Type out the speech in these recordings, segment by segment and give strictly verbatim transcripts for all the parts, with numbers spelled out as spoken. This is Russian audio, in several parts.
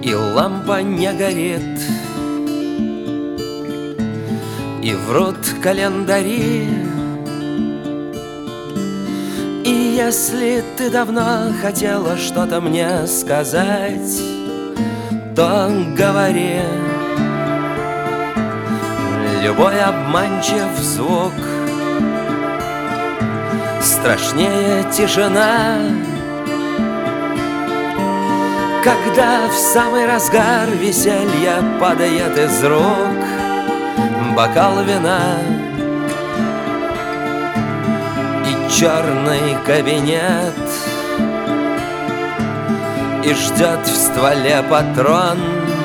и лампа не горит, и врут календари. И если ты давно хотела что-то мне сказать, то говори. Любой обманчив звук страшнее тишина, когда в самый разгар веселья падает из рук бокал вина. И черный кабинет, и ждет в стволе патрон.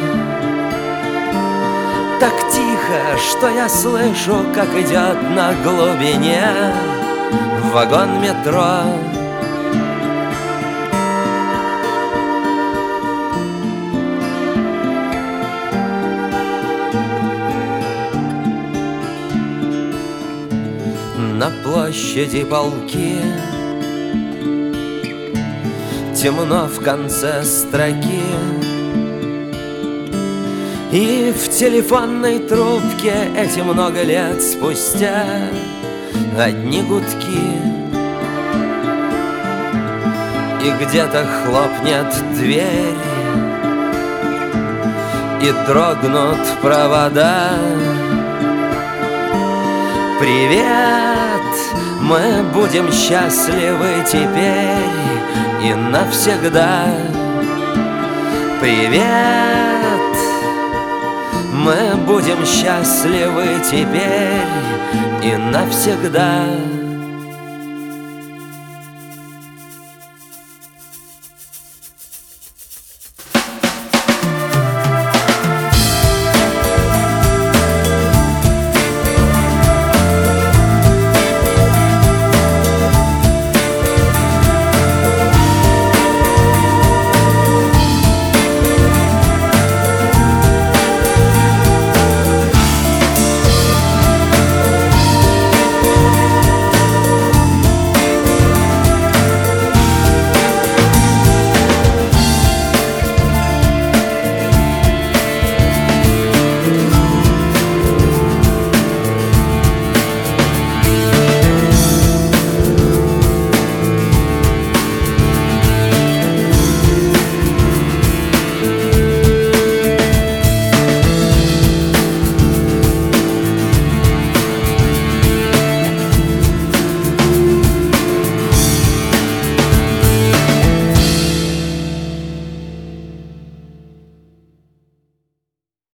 Так тихо, что я слышу, как идет на глубине вагон метро. На площади полки, темно в конце строки, и в телефонной трубке эти много лет спустя одни гудки. И где-то хлопнет дверь, и дрогнут провода. Привет, мы будем счастливы теперь и навсегда. Привет, мы будем счастливы теперь и навсегда.